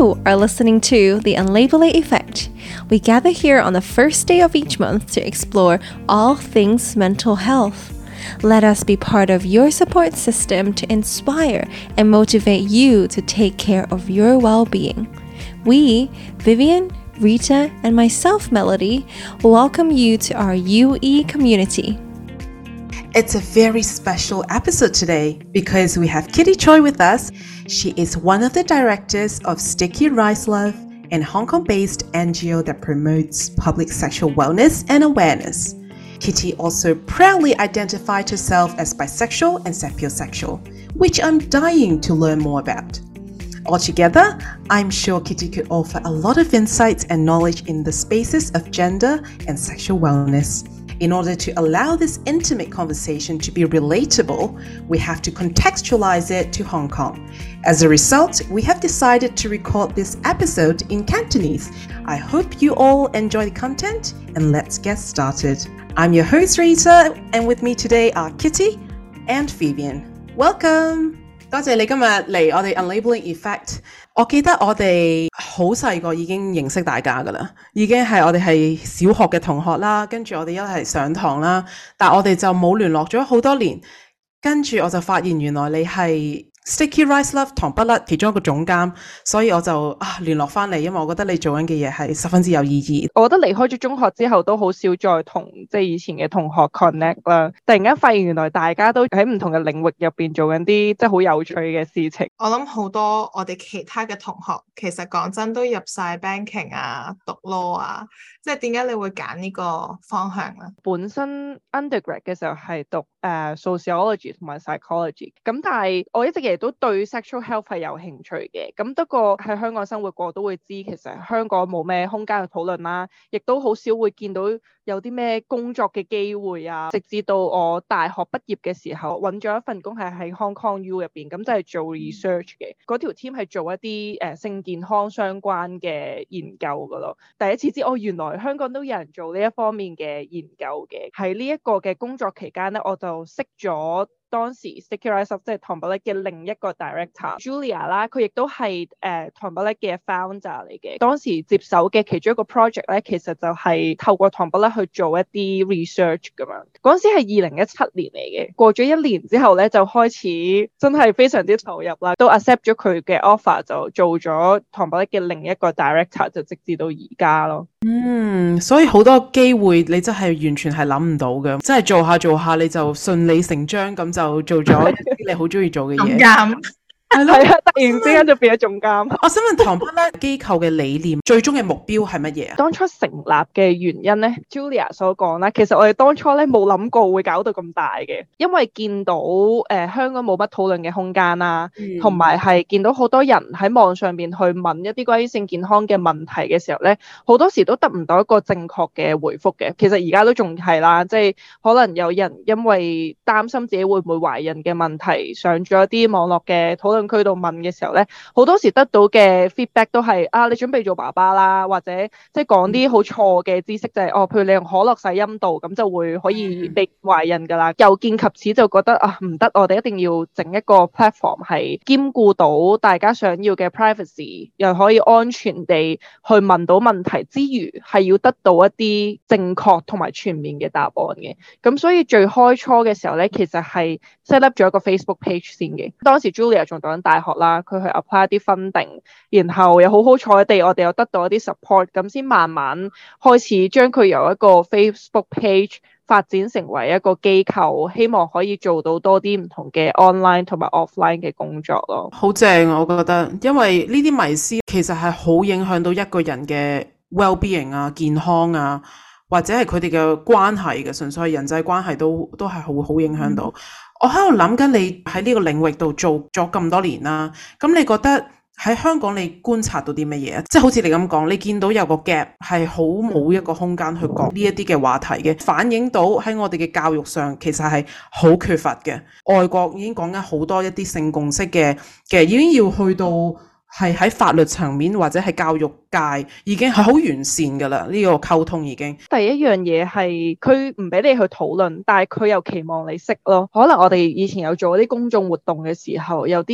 You are listening to The Unlabeled Effect. We gather here on the first day of each month to explore all things mental health. Let us be part of your support system to inspire and motivate you to take care of your well-being. We, Vivian, Rita, and myself, Melody, welcome you to our UE community. It's a very special episode today because we have Kitty Choi with us. She is one of the directors of Sticky Rice Love, a Hong Kong-based NGO that promotes public sexual wellness and awareness. Kitty also proudly identified herself as bisexual and sapiosexual, which I'm dying to learn more about. Altogether, I'm sure Kitty could offer a lot of insights and knowledge in the spaces of gender and sexual wellness. In order to allow this intimate conversation to be relatable, we have to contextualize it to Hong Kong. As a result, we have decided to record this episode in Cantonese. I hope you all enjoy the content, and let's get started. I'm your host Rita, and with me today are Kitty and Vivian. Welcome! 多謝你今日嚟我哋 Unlabeled Effect。我記得我哋好細個已經認識大家㗎啦，已經係我哋係小學嘅同學啦，跟住我哋一齊上堂啦，但我哋就冇聯絡咗好多年，跟住我就發現原來你係 Sticky Rice Love 糖不甩其中一個總監，所以我就聯絡返你，因為我覺得你做緊嘅嘢係十分之有意義。 我覺得離開咗中學之後都好少再同即係以前嘅同學 connect 啦，突然間發現原來大家都喺唔同嘅領域入邊做緊啲即係好有趣嘅事情。 我諗好多我哋其他嘅同學其實講真都入晒 banking 啊、讀 law 啊，即係點解你會揀呢個方向咧？ 本身 undergrad 嘅時候係讀sociology 同埋 psychology， 咁但係我一直亦都對 sexual health 係有興趣嘅，咁不過喺香港生活過都會知其實香港冇咩空間去討論啦，亦都好少會見到有啲咩工作嘅機會啊，直至到我大學畢業嘅時候揾咗一份工係喺 Hong Kong U 入邊，咁就係做 research 嘅，嗰條 team 係做一啲性健康相關嘅研究噶咯。第一次知原來香港都有人做呢一方面嘅研究嘅。喺呢一個嘅工作期間咧，我就識咗當時 Sticky Rice Love 即係糖不甩嘅另一個 director Julia 啦，佢亦都係糖不甩嘅 founder 嚟嘅。當時接手嘅其中一個 project 咧，其實就係透過糖不甩去做一啲 research 咁樣。嗰陣時係2017年嚟嘅，過咗1年之後咧，就開始真係非常之投入啦，都 accept 咗佢嘅 offer， 就做咗糖不甩嘅另一個 director， 就直至到而家咯。 所以好多機會你真係完全係諗唔到嘅，真係做下你就順理成章咁就做咗一啲你好中意做嘅嘢。係啊， 突然之間就變咗總監。 我想問糖不甩機構嘅理念最終嘅目標係乜嘢啊？ 當初成立嘅原因咧 ，Julia 所講啦，其實我哋當初咧冇諗過會搞到咁大嘅，因為見到香港冇乜討論嘅空間啦，同埋係見到好多人喺網上邊去問一啲關於性健康嘅問題嘅時候咧，好多時都得唔到一個正確嘅回覆嘅。其實而家都仲係啦，即係可能有人因為擔心自己會唔會懷孕嘅問題，上咗一啲網絡嘅討論區度問嘅時候咧，好多時得到嘅 feedback 都係你準備做爸爸啦，或者即係講啲好錯嘅知識，就係譬如你用可樂洗陰道咁就會可以被懷孕噶啦。又見及此就覺得唔得，我哋一定要整一個 platform 係兼顧到大家想要嘅 privacy， 又可以安全地去問到問題之餘，係要得到一啲正確同埋全面嘅答案嘅。咁所以最開初嘅時候咧，其實係 set up 咗一個 Facebook page 先嘅。當時 Julia 仲讀緊大學啦，佢去 apply 一啲 funding， 然後又好彩地我哋又得到一啲 support， 咁先慢慢開始將佢由一個 Facebook page 發展成為一個機構，希望可以做到多啲唔同嘅 online 同埋 offline 嘅工作咯。 好正啊，我覺得，因為呢啲迷思其實係好影響到一個人嘅 well-being 啊、健康啊，或者係佢哋嘅關係嘅，純粹係人際關係都係好影響到。我喺度諗緊你喺呢個領域度做咗咁多年啦，咁你覺得喺香港你觀察到啲乜嘢？即係好似你咁講，你見到有個 gap 係好冇一個空間去講呢一啲嘅話題嘅，反映到喺我哋嘅教育上其實係好缺乏嘅。外國已經講緊好多一啲性共識嘅，已經要去到係喺法律層面或者係教育界已經係好完善㗎啦，呢個溝通已經。 第一樣嘢係佢唔俾你去討論，但係佢又期望你識咯。可能我哋以前有做啲公眾活動嘅時候，有啲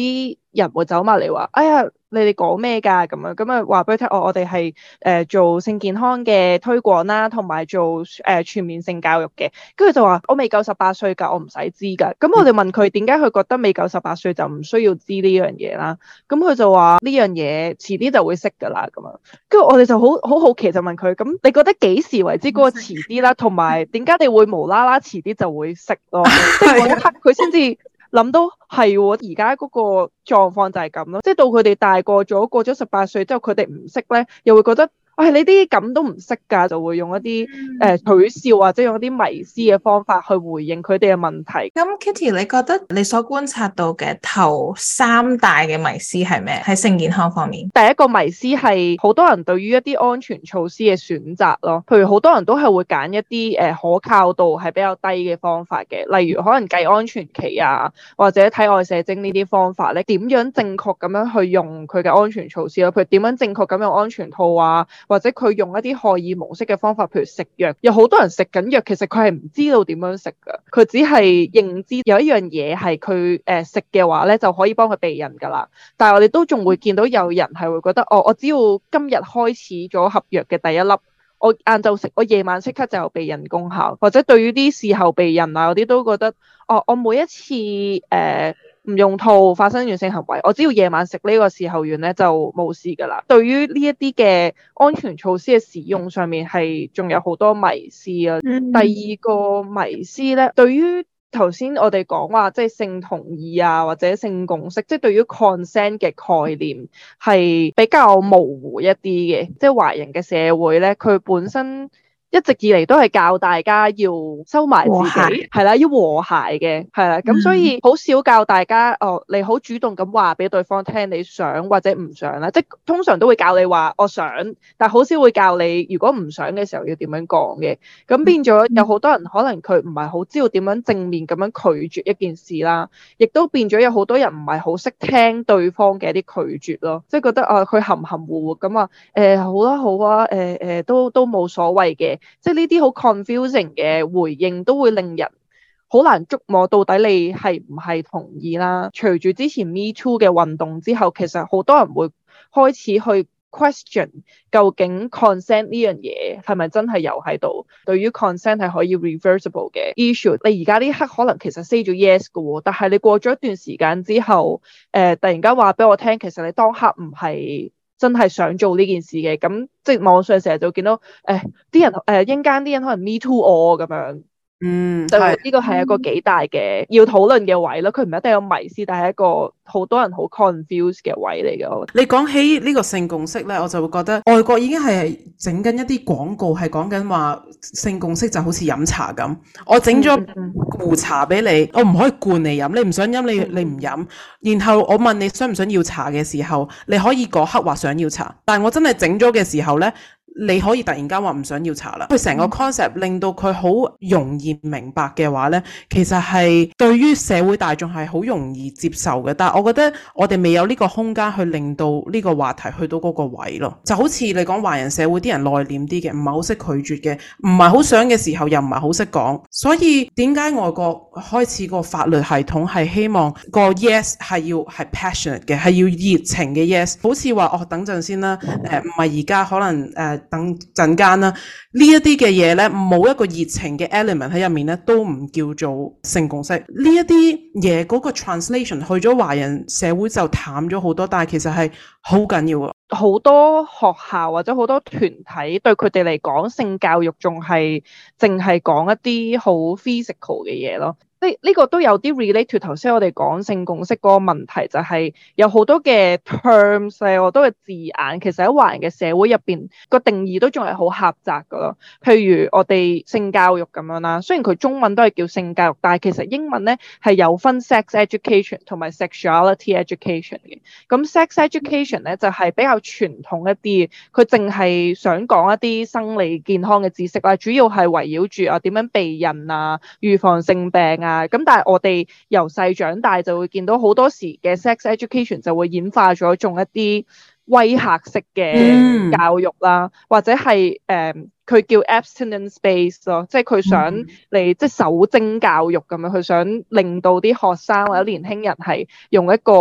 人會走埋嚟話，哎呀，你哋講咩㗎咁樣，咁啊話俾佢聽，我哋係做性健康嘅推廣啦，同埋做全面性教育嘅。跟住就話我未夠18歲㗎，我唔使知㗎。咁我哋問佢點解佢覺得未夠18歲就唔需要知呢樣嘢啦？咁佢就話呢樣嘢遲啲就會識㗎啦咁樣。跟住我哋就好好奇就問佢，咁你覺得幾時為之嗰個遲啲啦？同埋點解你會無啦啦遲啲就會識咯？即係嗰一刻佢先至諗到係喎，而家嗰個狀況就係咁咯。即係到佢哋大個咗，過咗18歲之後，佢哋唔識咧，又會覺得。你啲咁都唔識㗎，就會用一啲取笑或者用一啲迷思嘅方法去回應佢哋嘅問題。 咁 Kitty，你覺得你所觀察到嘅頭3大嘅迷思係咩？喺性健康方面， 第一個迷思係好多人對於一啲安全措施嘅選擇咯，譬如好多人都係會揀一啲可靠度係比較低嘅方法嘅，例如可能計安全期啊，或者體外射精呢啲方法咧，點樣正確咁樣去用佢嘅安全措施咯？譬如點樣正確咁用安全套啊？或者佢用一啲荷爾蒙式嘅方法，譬如食藥，有好多人食緊藥，其實佢係唔知道點樣食㗎，佢只係認知有一樣嘢係佢食嘅話咧就可以幫佢避孕㗎啦。但係我哋都仲會見到有人係會覺得，我只要今日開始咗合藥嘅第一粒，我晏晝食，我夜晚即刻就有避孕功效，或者對於啲事後避孕啊嗰啲都覺得，我每一次唔用套發生完性行為，我只要夜晚食呢個事後丸咧就冇事㗎啦。對於呢一啲嘅安全措施嘅使用上面係仲有好多迷思啊。第二個迷思咧，對於頭先我哋講話即係性同意啊或者性共識，即係對於 consent 嘅概念係比較模糊一啲嘅，即係華人嘅社會咧，佢本身一直以嚟都係教大家要收埋自己，係啦，要和諧嘅，係啦，咁所以好少教大家你好主動咁話俾對方聽你想或者唔想啦，即係通常都會教你話我想，但係好少會教你如果唔想嘅時候要點樣講嘅，咁變咗有好多人可能佢唔係好知道點樣正面咁樣拒絕一件事啦，亦都變咗有好多人唔係好識聽對方嘅一啲拒絕咯，即係覺得佢含含糊糊咁好啦好啊，都冇所謂嘅。即係呢啲好 confusing 嘅回應都會令人好難捉摸到底你係唔係同意啦。隨住之前 Me Too 嘅運動之後，其實好多人會開始去 question 究竟 consent 呢樣嘢係咪真係有喺度？對於 consent 係可以 reversible 嘅 issue， 你而家呢刻可能其實 say 咗 yes 嘅喎，但係你過咗一段時間之後，突然間話俾我聽，其實你當刻唔係真係想做呢件事嘅，咁即係網上成日就見到啲人陰間啲人可能 me too 我咁樣，就呢個係一個幾大嘅要討論嘅位咯。佢唔一定有迷思，但係一個好多人好 confused 嘅位嚟嘅。 你講起呢個性共識咧，我就會覺得外國已經係整緊一啲廣告，係講緊話性共識就好似飲茶咁，我整咗壺茶俾你，我唔可以灌你飲，你唔想飲你唔飲，然後我問你想唔想要茶嘅時候，你可以嗰刻話想要茶，但係我真係整咗嘅時候咧，你可以突然間話唔想要茶啦。佢成個 concept 令到佢好容易明白嘅話咧，其實係對於社會大眾係好容易接受嘅。但係我覺得我哋未有呢個空間去令到呢個話題去到嗰個位咯。就好似你講華人社會啲人內斂啲嘅，唔係好識拒絕嘅，唔係好想嘅時候又唔係好識講。所以點解外國開始個法律系統係希望個 yes 係 passionate 嘅，係要熱情嘅 yes， 好似話等陣先啦，唔係而家可能等陣間啦，呢一啲嘅嘢咧，冇一個熱情嘅 element 喺入面咧，都唔叫做性共識。呢一啲嘢嗰個 translation 去咗華人社會就淡咗好多，但係其實係好緊要啊！ 好多學校或者好多團體對佢哋嚟講，性教育仲係淨係講一啲好 physical 嘅嘢咯。呢個都有啲 relate to 頭先我哋講性共識嗰個問題，就係有好多嘅 terms 好多嘅字眼，其實喺華人嘅社會入邊個定義都仲係好狹窄噶咯。譬如我哋性教育咁樣啦，雖然佢中文都係叫性教育，但係其實英文咧係有分 sex education 同埋 sexuality education 嘅。咁 sex education 咧就係比較傳統一啲，佢淨係想講一啲生理健康嘅知識啦，主要係圍繞住點樣避孕啊、預防性病啊。咁但係我哋由細長大就會見到好多時嘅 sex education 就會演化咗種一啲威嚇式嘅教育啦，或者係佢叫 abstinence based 咯，即係佢想嚟即係守貞教育咁樣，佢想令到啲學生或者年輕人係用一個唔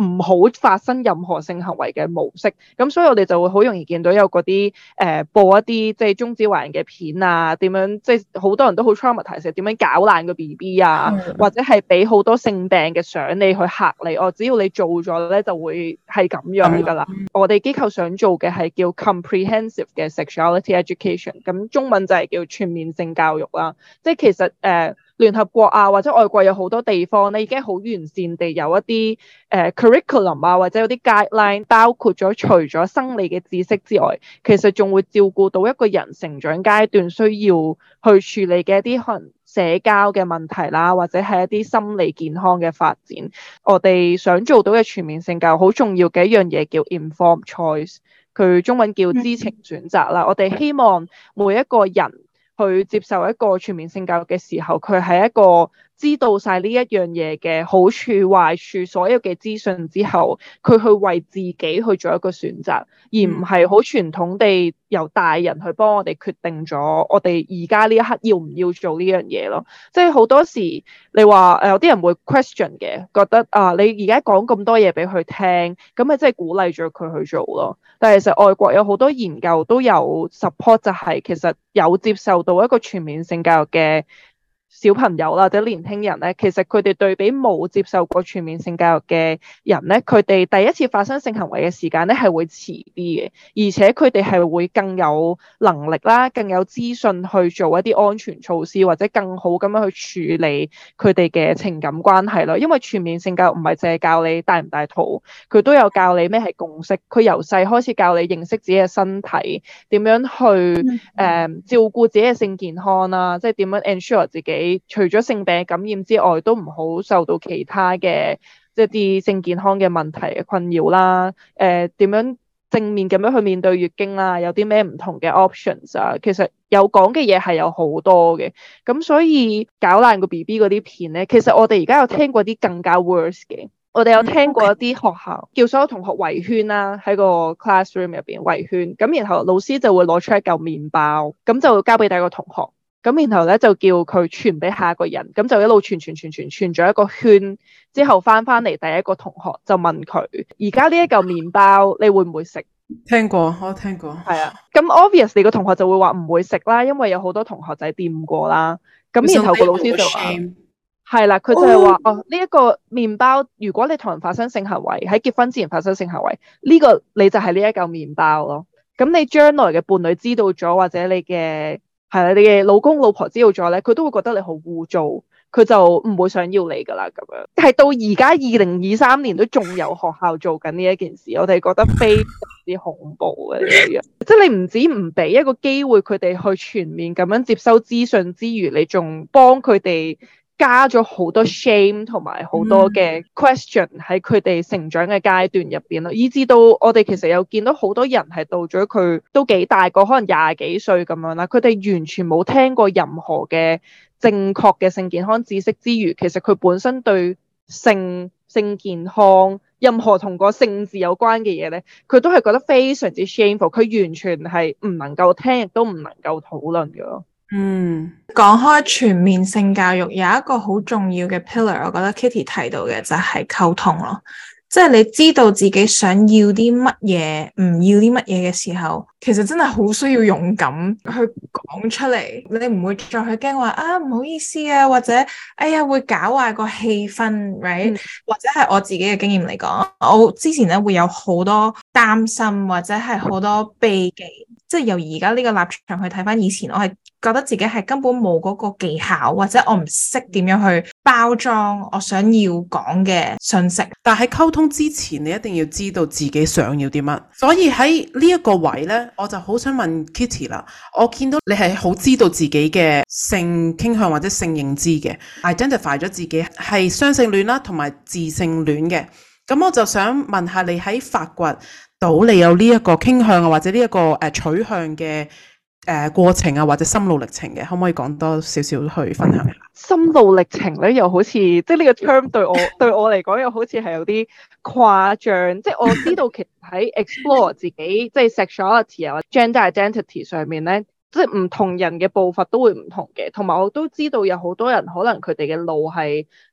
唔好發生任何性行為嘅模式。咁所以我哋就會好容易見到有嗰啲播一啲即係中指華人嘅片啊，點樣即係好多人都好 traumatized，點樣搞爛個 BB 啊，或者係俾好多性病嘅相你去嚇你，只要你做咗咧就會係咁樣噶啦。我哋機構想做嘅係叫 comprehensive 嘅 sexuality education， 咁中文就係叫全面性教育啦。即係其實聯合國啊或者外國有好多地方咧已經好完善地有一啲curriculum 啊或者有啲 guideline， 包括咗除咗生理嘅知識之外，其實仲會照顧到一個人成長階段需要去處理嘅一啲可能社交嘅問題啦，或者係一啲心理健康嘅發展。我哋想做到嘅全面性教育好重要嘅一樣嘢叫 informed choice， 佢中文叫知情選擇啦。我哋希望每一個人去接受一個全面性教育嘅時候，佢係一個知道晒呢一樣嘢嘅好處壞處所有嘅資訊之後，佢去為自己去做一個選擇，而唔係好傳統地由大人去幫我哋決定咗我哋而家呢一刻要唔要做呢樣嘢咯。即係好多時你話有啲人會 question 嘅，覺得你而家講咁多嘢俾佢聽，咁咪即係鼓勵咗佢去做咯。但係其實外國有好多研究都有 support， 就係其實有接受到一個全面性教育嘅小朋友啦或者年輕人咧，其實佢哋對比冇接受過全面性教育嘅人咧，佢哋第一次發生性行為嘅時間咧係會遲啲嘅，而且佢哋係會更有能力啦，更有資訊去做一啲安全措施，或者更好咁樣去處理佢哋嘅情感關係咯。因為全面性教育唔係淨係教你大唔大肚，佢都有教你咩係共識，佢由細開始教你認識自己嘅身體，點樣去照顧自己嘅性健康啦，即係點樣 ensure 自己除咗性病感染之外，都唔好受到其他嘅即係啲性健康嘅問題嘅困擾啦。點樣正面咁樣去面對月經啦？有啲咩唔同嘅 options 啊？其實有講嘅嘢係有好多嘅。咁所以搞爛個 BB 嗰啲片咧，其實我哋而家有聽過啲更加 worse 嘅。我哋有聽過一啲學校叫所有同學圍圈啦，喺個 classroom 入邊圍圈，咁然後老師就會攞出一嚿麵包，咁就交俾第一個同學。咁然後咧就叫佢傳俾下一個人，咁就一路傳咗一個圈之後翻嚟第一個同學就問佢：而家呢一嚿麵包你會唔會食？ 聽過，我聽過。 係啊，咁 obviously 個同學就會話唔會食啦，因為有好多同學仔掂過啦。咁然後個老師就話：係啦，佢就係話呢一個麵包，如果你同人發生性行為，喺結婚之前發生性行為，呢個你就係呢一嚿麵包咯。咁你將來嘅伴侶知道咗，或者你嘅你嘅老公老婆知道咗咧，佢都會覺得你好污糟，佢就唔會想要你噶啦咁樣。係到而家2023年都仲有學校做緊呢一件事，我哋覺得非常之恐怖嘅呢一樣。即係你唔止唔俾一個機會佢哋去全面咁樣接收資訊之餘，你仲幫佢哋加咗好多 shame 同埋好多嘅 question 喺佢哋成長嘅階段入邊咯，以至到我哋其實有見到好多人係到咗佢都幾大個，可能20幾歲咁樣啦，佢哋完全冇聽過任何嘅正確嘅性健康知識之餘，其實佢本身對性健康任何同個性字有關嘅嘢咧，佢都係覺得非常之 shameful， 佢完全係唔能夠聽，亦都唔能夠討論嘅咯。 講開全面性教育，有一個好重要嘅 pillar， 我覺得 Kitty 提到嘅就係溝通咯。即係你知道自己想要啲乜嘢，唔要啲乜嘢嘅時候，其實真係好需要勇敢去講出嚟。你唔會再去驚話唔好意思啊，或者哎呀會搞壞個氣氛 right？或者係我自己嘅經驗嚟講，我之前咧會有好多擔心，或者係好多避忌。即係由而家呢個立場去睇翻以前，我係覺得自己係根本冇嗰個技巧，或者我唔識點樣去包裝我想要講嘅信息。 但喺溝通之前，你一定要知道自己想要啲乜。所以喺呢一個位呢，我就好想問 Kitty 啦。我見到你係好知道自己嘅性傾向或者性認知嘅 ，identify 咗自己係雙性戀啦，同埋自性戀嘅。咁我就想問下你喺發掘到你有呢一個傾向啊，或者呢一個取向嘅過程啊，或者心路歷程嘅，可唔可以講多少少去分享下？ 心路歷程咧，又好似即係呢個 term 對我嚟講，又好似係有啲誇張。即係我知道其實喺 explore 自己即係 sexuality 啊、gender identity 上面咧，即係唔同人嘅步伐都會唔同嘅。同埋我都知道有好多人可能佢哋嘅路係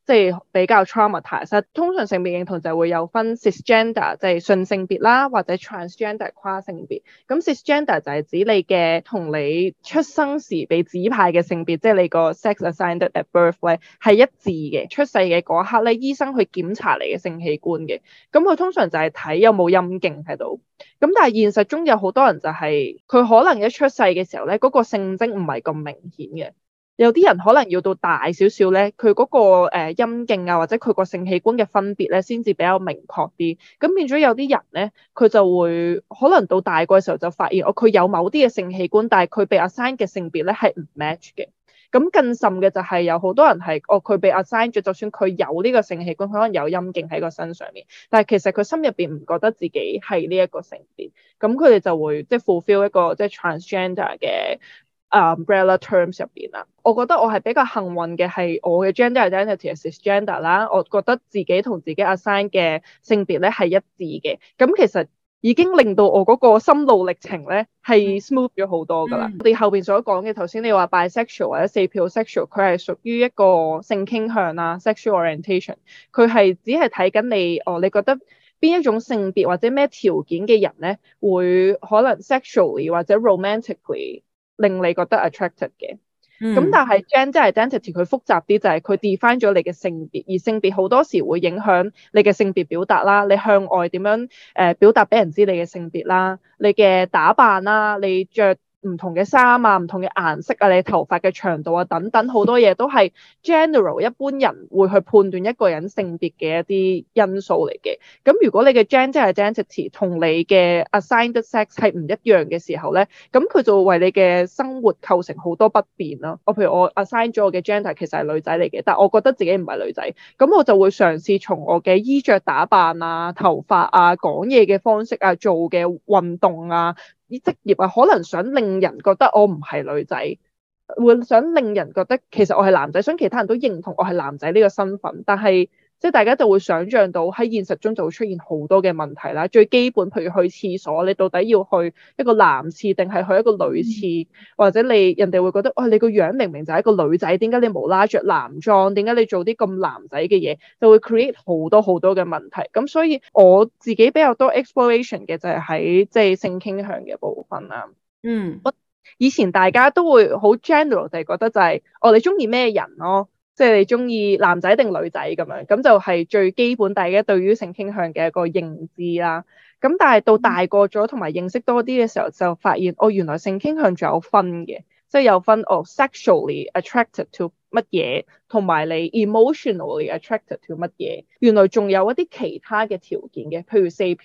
即係比較 traumatized。通常性別認同就會有分 cisgender，即係順性別啦，或者 transgender 跨性別。咁 cisgender 就係指你嘅同你出生時被指派嘅性別，即係你個 sex assigned at birth 咧係一致嘅。出世嘅嗰一刻咧，醫生去檢查你嘅性器官嘅。咁佢通常就係睇有冇陰莖喺度。咁但係現實中有好多人就係佢可能一出世嘅時候咧，嗰個性徵唔係咁明顯嘅。有啲人可能要到大少少咧，佢嗰個陰莖啊，或者佢個性器官嘅分別咧，先至比較明確啲。咁變咗有啲人咧，佢就會可能到大個嘅時候就發現，佢有某啲嘅性器官，但係佢被 assign 嘅性別咧係唔 match 嘅。咁更甚嘅就係有好多人係，佢被 assign 咗，就算佢有呢個性器官，佢可能有陰莖喺個身上面，但係其實佢心入邊唔覺得自己係呢一個性別。咁佢哋就會即係 fulfill 一個即係 transgender 嘅umbrella terms 入邊啦。我覺得我係比較幸運嘅係我嘅 gender identity 係 cisgender 啦，我覺得自己同自己 assign 嘅性別咧係一致嘅。咁其實已經令到我嗰個心路歷程咧係 smooth 咗好多㗎啦。我哋後邊所講嘅頭先你話 bisexual 或者 sapiosexual， 佢係屬於一個性傾向啦 sexual orientation， 佢係只係睇緊你你覺得邊一種性別或者咩條件嘅人咧會可能 sexually 或者 romantically 令你覺得 attracted 嘅。咁但係 gender identity 佢複雜啲，就係佢 define 咗你嘅性別，而性別好多時會影響你嘅性別表達啦，你向外點樣表達俾人知你嘅性別啦，你嘅打扮啦，你着唔同嘅衫啊，唔同嘅顏色啊，你頭髮嘅長度啊，等等好多嘢都係 general 一般人會去判斷一個人性別嘅一啲因素嚟嘅。咁如果你嘅 gender identity 同你嘅 assigned sex 係唔一樣嘅時候咧，咁佢就會為你嘅生活構成好多不便啦。譬如我 assign 咗我嘅 gender 其實係女仔嚟嘅，但我覺得自己唔係女仔，咁我就會嘗試從我嘅衣着打扮啊、頭髮啊、講嘢嘅方式啊、做嘅運動啊、啲職業啊，可能想令人覺得我唔係女仔，會想令人覺得其實我係男仔，想其他人都認同我係男仔呢個身份。但係即係大家就會想像到喺現實中就會出現好多嘅問題啦。最基本譬如去廁所，你到底要去一個男廁定係去一個女廁，或者人哋會覺得你個樣明明就係一個女仔，點解你無啦着男裝，點解你做啲咁男仔嘅嘢，就會 create 好多好多嘅問題。咁所以我自己比較多 exploration 嘅就係喺即係性傾向嘅部分啦。以前大家都會好 general 就係覺得就係你中意咩人咯，即係你中意男仔定女仔咁樣，咁就係最基本大家對於性傾向嘅一個認知啦。咁但係到大個咗同埋認識多啲嘅時候，就發現原來性傾向仲有分嘅，即係有分sexually attracted to 乜嘢，同埋你 emotionally attracted to 乜嘢。原來仲有一啲其他嘅條件嘅，譬如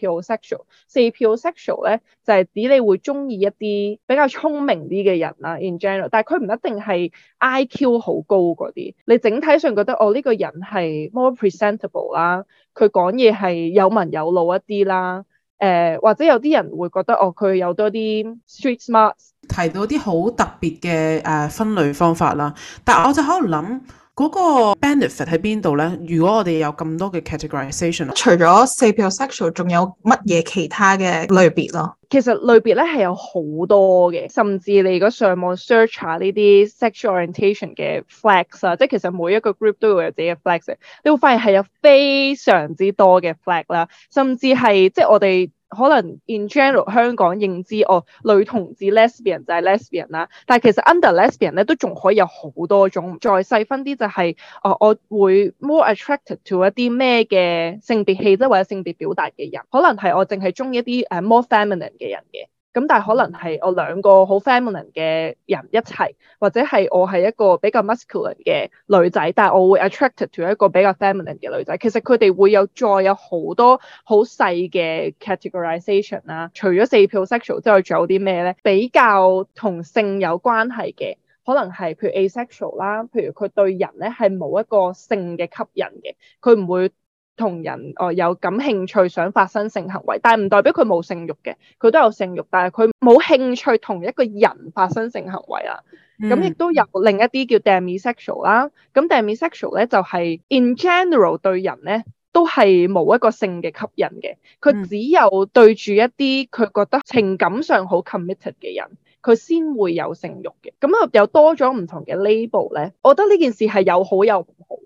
sapiosexual 咧就係指你會中意一啲比較聰明啲嘅人啦 in general， 但係佢唔一定係 IQ 好高嗰啲，你整體上覺得呢個人係 more presentable 啦，佢講嘢係有文有路一啲啦。或者有啲人會覺得佢有多啲 street smart， 提到啲好特別嘅分類方法啦，但我就喺度諗嗰個 benefit 喺邊度咧？如果我哋有咁多嘅 categorization， 除咗 sapiosexual 仲有乜嘢其他嘅類別咯？ 其實類別咧係有好多嘅，甚至你如果上網 search 下呢啲 sexual orientation 嘅 flags 啊，即係其實每一個 group 都會有自己嘅 flags， 你會發現係有非常之多嘅 flag 啦，甚至係即係我哋可能 in general 香港認知女同志 lesbian 就係 lesbian 啦，但係其實 under lesbian 咧都仲可以有好多種，再細分啲就係我會 more attracted to 一啲咩嘅性別氣質或者性別表達嘅人，可能係我淨係中意一啲more feminine嘅人嘅，咁但係可能係我兩個好 feminine 嘅人一齊，或者係我係一個比較 masculine 嘅女仔，但係我會 attracted to 一個比較 feminine 嘅女仔。其實佢哋會再有好多好細嘅 categorization 啦。除咗 sapiosexual 之外，仲有啲咩咧？比較同性有關係嘅，可能係譬如 asexual 啦，譬如佢對人咧係冇一個性嘅吸引嘅，佢唔會同人有感興趣想發生性行為，但係唔代表佢冇性慾嘅，佢都有性慾，但係佢冇興趣同一個人發生性行為啦。咁亦都有另一啲叫 demisexual 啦。咁 demisexual 咧就係 in general 對人咧都係冇一個性嘅吸引嘅，佢只有對住一啲佢覺得情感上好 committed 嘅人，佢先會有性慾嘅。咁有多咗唔同嘅 label 咧，我覺得呢件事係有好有唔好嘅。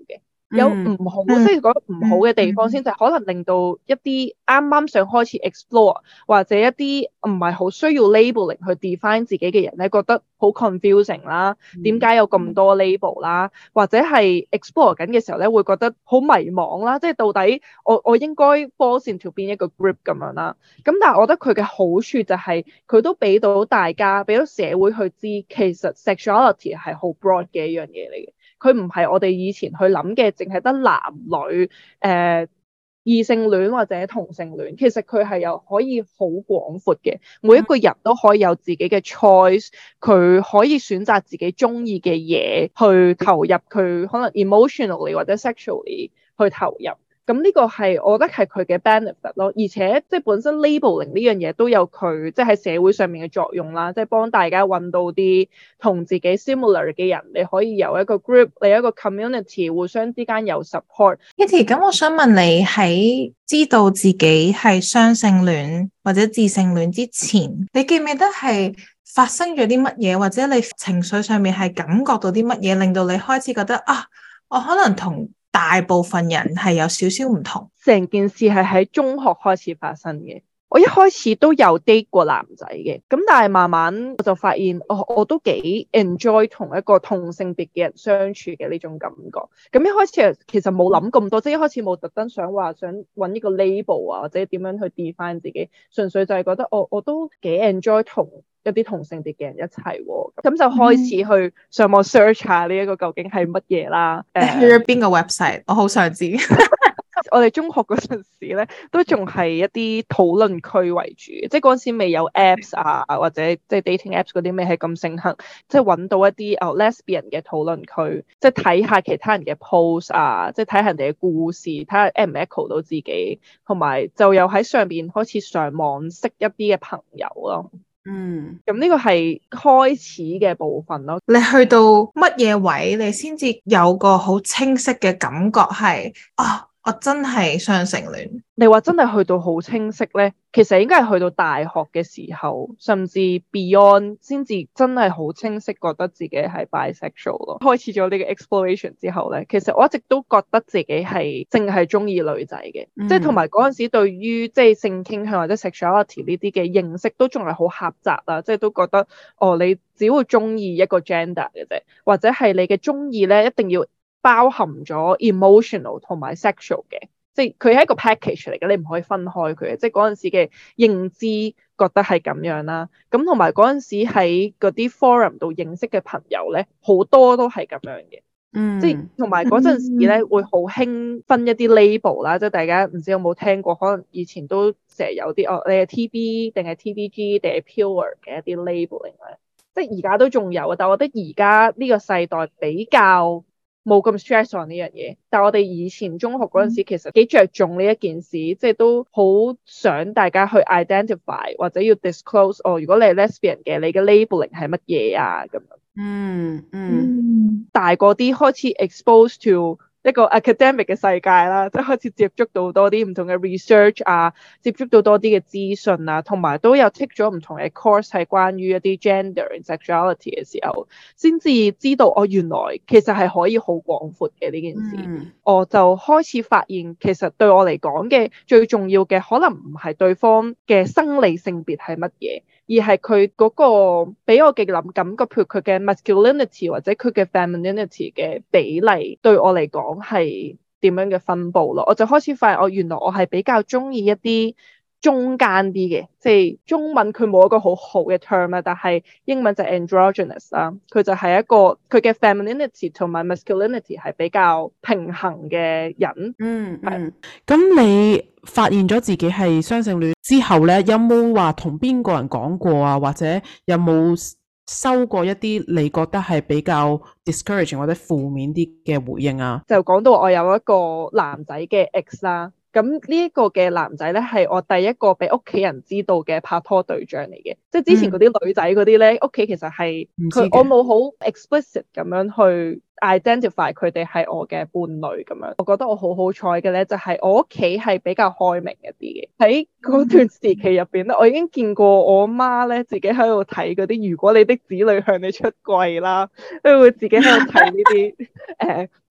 有唔好，即係講唔好嘅地方先，就可能令到一啲啱啱想開始 explore 或者一啲唔係好需要 labeling 去 define 自己嘅人咧，覺得好 confusing 啦，點解有咁多 label 啦，或者係 explore 緊嘅時候咧，會覺得好迷茫啦，即係到底我應該 fall into 邊一個 group 咁樣啦。咁但係我覺得佢嘅好處就係佢都俾到大家，俾到社會去知，其實 sexuality 係好 broad 嘅一樣嘢嚟嘅。佢唔係我哋以前去諗嘅，淨係得男女異性戀或者同性戀，其實佢係有可以好廣闊嘅，每一個人都可以有自己嘅 choice，佢可以選擇自己中意嘅嘢去投入，佢可能 emotionally 或者 sexually 去投入。咁呢個係我覺得係佢嘅 benefit 咯，而且即係本身 labeling 呢樣嘢都有佢即係喺社會上面嘅作用啦，即係幫大家揾到啲同自己 similar 嘅人，你可以有一個 group，你有一個 community， 互相之間有 support。 Kitty， 咁我想問你喺知道自己係雙性戀或者自性戀之前，你記唔記得係發生咗啲乜嘢，或者你情緒上面係感覺到啲乜嘢，令到你開始覺得啊，我可能同大部分人係有少少唔同？ 成件事係喺中學開始發生嘅。我一開始都有 date 過男仔嘅，咁但係慢慢我就發現我都幾 enjoy 同一個同性別嘅人相處嘅呢種感覺。咁一開始其實冇諗咁多，即係一開始冇特登想揾呢個 label 啊，或者點樣去 define 自己，純粹就係覺得我都幾 enjoy 同一啲同性別嘅人一齊喎。咁就開始去上網 search 下呢一個究竟係乜嘢啦。 你去咗邊個 website？ 我好想知。 我哋中學嗰陣時咧，都仲係一啲討論區為主，即係嗰陣時未有 apps 啊，或者即係 dating apps 嗰啲咩係咁盛行，即係揾到一啲lesbian 嘅討論區，即係睇下其他人嘅 post 啊，即係睇下人哋嘅故事，睇下 echo 到自己，同埋就有喺上邊開始上網識一啲嘅朋友咯。咁呢個係開始嘅部分咯。 你去到乜嘢位，你先至有個好清晰嘅感覺係我真係雙性戀？ 你話真係去到好清晰咧，其實應該係去到大學嘅時候，甚至 beyond 先至真係好清晰覺得自己係 bisexual 咯。開始咗呢個 exploration 之後咧，其實我一直都覺得自己係淨係中意女仔嘅，即係同埋嗰陣時對於即係性傾向或者 sexuality 呢啲嘅認識都仲係好狹窄啦，即係都覺得你只會中意一個 gender 嘅啫，或者係你嘅中意咧一定要包含咗 emotional 同埋 sexual 嘅，即係佢係一個 package 嚟嘅，你唔可以分開佢嘅。即係嗰陣時嘅認知覺得係咁樣啦。咁同埋嗰陣時喺嗰啲 forum 度認識嘅朋友咧，好多都係咁樣嘅。即係同埋嗰陣時咧會好興分一啲 label 啦，即係大家唔知有冇聽過，可能以前都成日有啲你係 TB 定係 TBG 定係 pure 嘅一啲 labeling 咧。即係而家都仲有，但係我覺得而家呢個世代比較冇咁 stress on 呢樣嘢，但係我哋以前中學嗰陣時其實幾着重呢一件事，即係都好想大家去 identify 或者要 disclose 如果你係 lesbian 嘅，你嘅 labeling 係乜嘢啊咁樣。大個啲開始 expose to 一個 academic 嘅世界啦，即係開始接觸到多啲唔同嘅 research 啊，接觸到多啲嘅資訊啊，同埋都有 take 咗唔同嘅 course 係關於一啲 gender and sexuality 嘅時候，先至知道原來其實係可以好廣闊嘅呢件事。我就開始發現其實對我嚟講嘅最重要嘅可能唔係對方嘅生理性別係乜嘢，而係佢嗰個俾我嘅感覺，譬如佢嘅 masculinity 或者佢嘅 femininity 嘅比例對我嚟講係點樣嘅分佈咯。我就開始發現原來我係比較中意一啲中間啲嘅，即係中文佢冇一個好好嘅 term 啦，但係英文就 androgynous 啦，佢就係一個佢嘅 femininity 同埋 masculinity 係比較平衡嘅人。 咁你發現咗自己係雙性戀之後咧，有冇話同邊個人講過啊？或者有冇收過一啲你覺得係比較 discouraging 或者負面啲嘅回應啊？ 就講到我有一個男仔嘅 ex 啦。咁呢一個嘅男仔咧，係我第一個俾屋企人知道嘅拍拖對象嚟嘅。即係之前嗰啲女仔嗰啲咧，屋企其實係我冇好 explicit 咁樣去 identify 佢哋係我嘅伴侶咁樣。我覺得我好好彩嘅咧，就係我屋企係比較開明一啲嘅。喺嗰段時期入邊咧，我已經見過我媽咧自己喺度睇嗰啲如果你的子女向你出櫃啦，都會自己喺度睇呢啲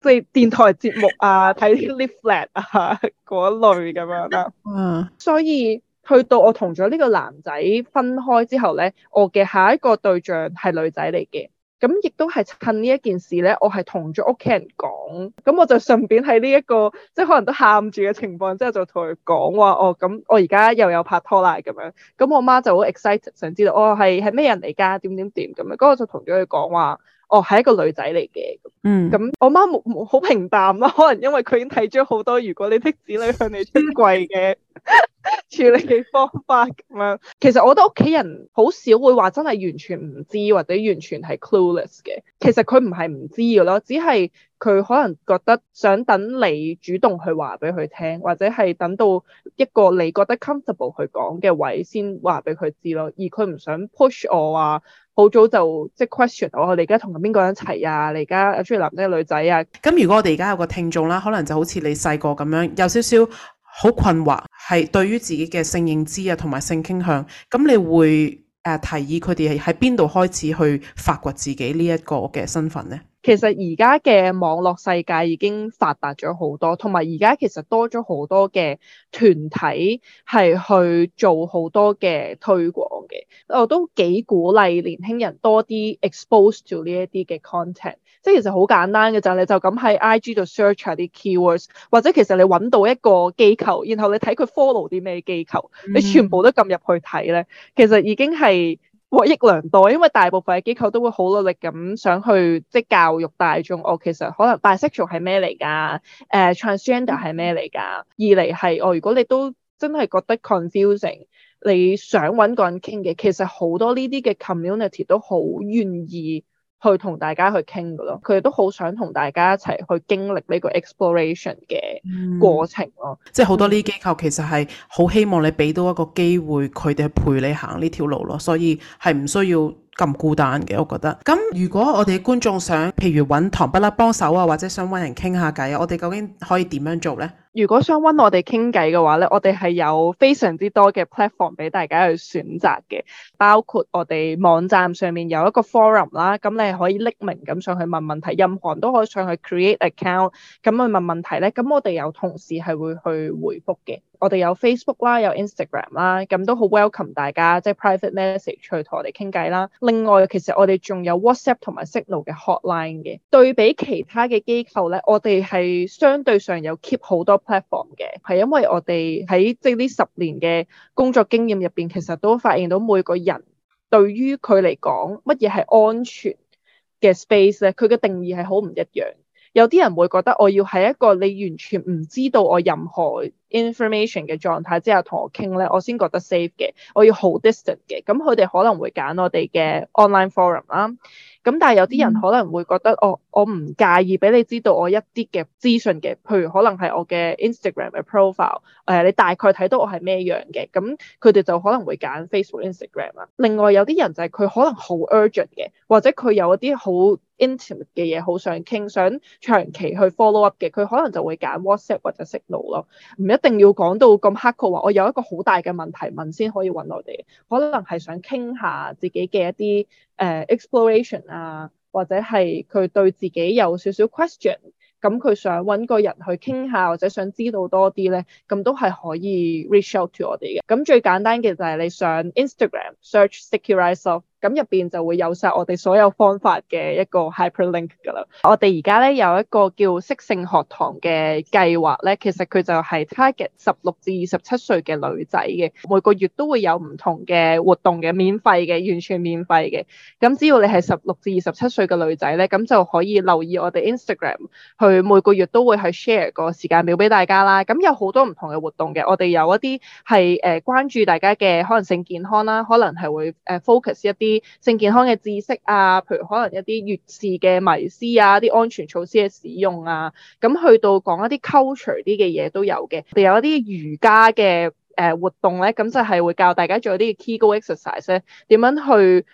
即係電台節目啊，睇啲 leaflet 啊嗰類咁樣啦。所以去到我同咗呢個男仔分開之後咧，我嘅下一個對象係女仔嚟嘅。咁亦都係趁呢一件事咧，我係同咗屋企人講，咁我就順便喺呢一個即係可能都喊住嘅情況之後，就同佢講話，咁我而家又有拍拖啦咁樣。咁我媽就好 excited 想知道係咩人嚟㗎？點咁樣。咁我就同咗佢講話，係一個女仔嚟嘅。咁我媽冇好平淡啦，可能因為佢已經睇咗好多如果你的子女向你出櫃嘅處理嘅方法咁樣。其實我覺得屋企人好少會話真係完全唔知或者完全係 clueless 嘅。其實佢唔係唔知嘅咯，只係佢可能覺得想等你主動去話俾佢聽，或者係等到一個你覺得 comfortable 去講嘅位先話俾佢知咯。而佢唔想 push 我話好早就即係 question 我，你而家同邊個人一齊啊？你而家中意男仔女仔啊？ 咁如果我哋而家有個聽眾啦，可能就好似你細個咁樣，有少少好困惑，係對於自己嘅性認知啊同埋性傾向，咁你會提議佢哋喺邊度開始去發掘自己呢一個嘅身份呢？ 其實而家嘅網絡世界已經發達咗好多，同埋而家其實多咗好多嘅團體係去做好多嘅推廣嘅。我都幾鼓勵年輕人多啲 expose to 呢一啲嘅 content。即係其實好簡單嘅就係你就咁喺 IG 度 search 下啲 keywords， 或者其實你揾到一個機構，然後你睇佢 follow 啲咩機構，你全部都撳入去睇咧，其實已經係獲益良多。因為大部分嘅機構都會好努力咁想去即係教育大眾，其實可能 bisexual 係咩嚟㗎，transgender 係咩嚟㗎。二嚟係如果你都真係覺得 confusing， 你想揾個人傾嘅，其實好多呢啲嘅 community 都好願意去同大家去傾㗎咯，佢哋都好想同大家一齊去經歷呢個 exploration 嘅過程咯。 即係好多呢啲機構其實係好希望你俾到一個機會佢哋去陪你行呢條路咯，所以係唔需要咁孤單嘅，我覺得。咁如果我哋觀眾想譬如揾唐不甩幫手啊，或者想揾人傾下偈啊，我哋究竟可以點樣做呢？ 如果想揾我哋傾偈嘅話咧，我哋係有非常之多嘅 platform 俾大家去選擇嘅，包括我哋網站上面有一個 forum 啦，咁你係可以匿名咁上去問問題，任何人都可以上去 create account 咁去問問題咧，咁我哋有同事係會去回覆嘅。我哋有 Facebook 啦，有 Instagram 啦，咁都好 welcome 大家即係 private message 去同我哋傾偈啦。另外其實我哋仲有 WhatsApp 同埋 Signal 嘅 hotline 嘅。對比其他嘅機構咧，我哋係相對上有 keep 好多 platform 嘅，係因為我哋喺即係呢10年嘅工作經驗入邊，其實都發現到每個人對於佢嚟講乜嘢係安全嘅 space 咧，佢嘅定義係好唔一樣。有啲人會覺得我要喺一個你完全唔知道我任何 information 嘅狀態之下同我傾咧，我先覺得 safe 嘅，我要好 distant 嘅。咁佢哋可能會揀我哋嘅 online forum 啦。咁但係有啲人可能會覺得我唔介意俾你知道我一啲嘅資訊嘅，譬如可能係我嘅 Instagram 嘅 profile，你大概睇到我係咩樣嘅，咁佢哋就可能會揀 Facebook、Instagram 啦。另外有啲人就係佢可能好 urgent 嘅，或者佢有一啲好 intimate 嘅嘢好想傾，想長期去 follow up 嘅，佢可能就會揀 WhatsApp 或者 Signal 咯。唔一定要講到咁 hardcore 話我有一個好大嘅問題問先可以揾我哋，可能係想傾下自己嘅一啲exploration 啊，或者係佢對自己有少少 question， 咁佢想揾個人去傾下，或者想知道多啲咧，咁都係可以 reach out to 我哋嘅。咁最簡單嘅就係你上 Instagram search Sticky Rice Love，咁入邊就會有晒我哋所有方法嘅一個 hyperlink 噶啦。我哋而家咧有一個叫識性學堂嘅計劃咧，其實佢就係 target 16至27歲嘅女仔嘅，每個月都會有唔同嘅活動嘅，免費嘅，完全免費嘅。咁只要你係16至27歲嘅女仔咧，咁就可以留意我哋 Instagram， 去每個月都會去 share 個時間表俾大家啦。咁有好多唔同嘅活動嘅，我哋有一啲係關注大家嘅可能性健康啦，可能係會focus 一啲性健康嘅知識啊，譬如可能一啲月事嘅迷思啊，啲安全措施嘅使用啊，咁去到講一啲 culture 啲嘅嘢都有嘅。我哋有一啲瑜伽嘅活動咧，咁就係會教大家做一啲 Kegel exercise 咧，點樣去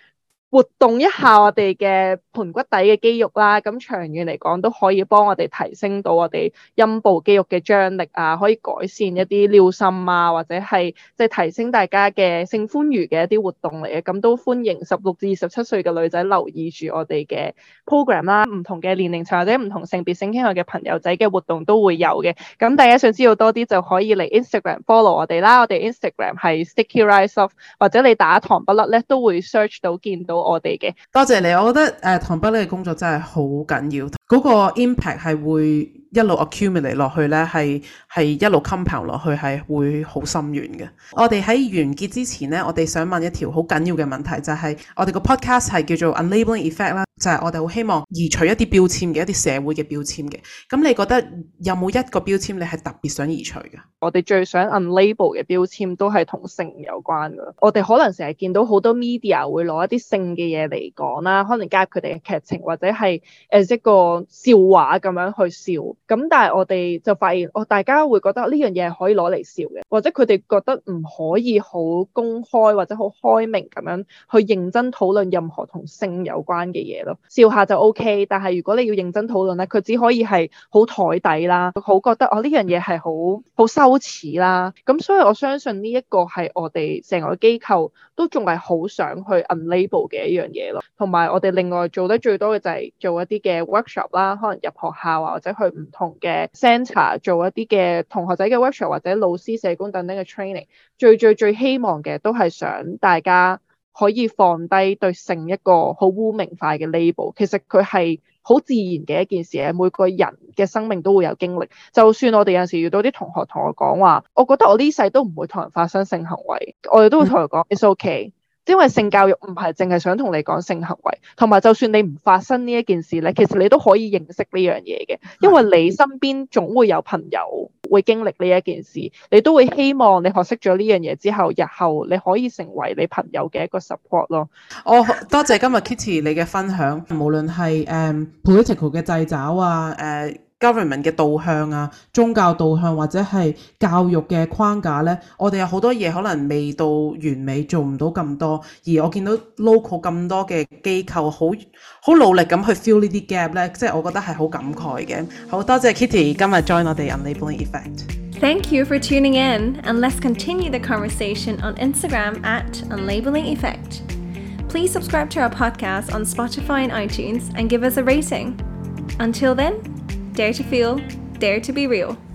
活動一下我哋嘅盤骨底嘅肌肉啦，咁長遠嚟講都可以幫我哋提升到我哋陰部肌肉嘅張力啊，可以改善一啲尿滲啊，或者係即係提升大家嘅性歡愉嘅一啲活動嚟嘅，咁都歡迎16至27歲嘅女仔留意住我哋嘅 program 啦，唔同嘅年齡層或者唔同性別性傾向嘅朋友仔嘅活動都會有嘅，咁大家想知道多啲就可以嚟 Instagram follow 我哋啦，我哋 Instagram 係 Sticky Rice Love， 或者你打糖不甩咧都會 search 到見到我哋嘅。 多謝你，我覺得糖不甩嘅工作真係好緊要，嗰個 impact 係會一路 accumulate 落去咧，係一路 compound 落去，係會好深遠嘅。我哋喺完結之前咧，我哋想問一條好緊要嘅問題，就係我哋個 podcast 係叫做 Unlabeling Effect 啦，就係我哋好希望移除一啲標籤嘅，一啲社會嘅標籤嘅。咁你覺得有冇一個標籤你係特別想移除嘅？ 我哋最想 unlabel 嘅標籤都係同性有關㗎。我哋可能成日見到好多 media 會攞一啲性嘅嘢嚟講啦，可能加入佢哋嘅劇情或者係一個笑話咁樣去笑。咁但係我哋就發現，大家會覺得呢樣嘢係可以攞嚟笑嘅，或者佢哋覺得唔可以好公開或者好開明咁樣去認真討論任何同性有關嘅嘢咯。笑下就 OK， 但係如果你要認真討論咧，佢只可以係好台底啦，好覺得呢樣嘢係好羞恥啦。咁所以我相信呢一個係我哋成個機構都仲係好想去 unlabel 嘅一樣嘢咯。同埋我哋另外做得最多嘅就係做一啲嘅 workshop 啦，可能入學校啊或者去唔同嘅 centre 做一啲嘅同學仔嘅 workshop 或者老師社工等等嘅 training。最希望嘅都係想大家可以放低對性一個好污名化嘅 label， 其實佢係好自然嘅一件事，每個人嘅生命都會有經歷。就算我哋有陣時遇到啲同學同我講話，我覺得我呢世都唔會同人發生性行為，我哋都會同佢講 It's okay。因為性教育唔係淨係想同你講性行為，同埋就算你唔發生呢一件事咧，其實你都可以認識呢樣嘢嘅，因為你身邊總會有朋友會經歷呢一件事，你都會希望你學識咗呢樣嘢之後，日後你可以成為你朋友嘅一個 support 咯。 多謝今日 Kitty 你嘅分享，無論係political 嘅掣肘啊government 嘅導向啊，宗教導向或者係教育嘅框架呢，我哋有好多嘢可能未到完美，做唔到咁多。而我見到 local 咁多嘅機構好努力咁去 fill 呢啲 gap 呢，即係我覺得係好感慨嘅。好多謝 Kitty 今日 join 我哋 Unlabeling Effect。 Thank you for tuning in, and let's continue the conversation on Instagram at Unlabeling Effect. Please subscribe to our podcast on Spotify and iTunes and give us a rating. Until then, dare to feel, dare to be real.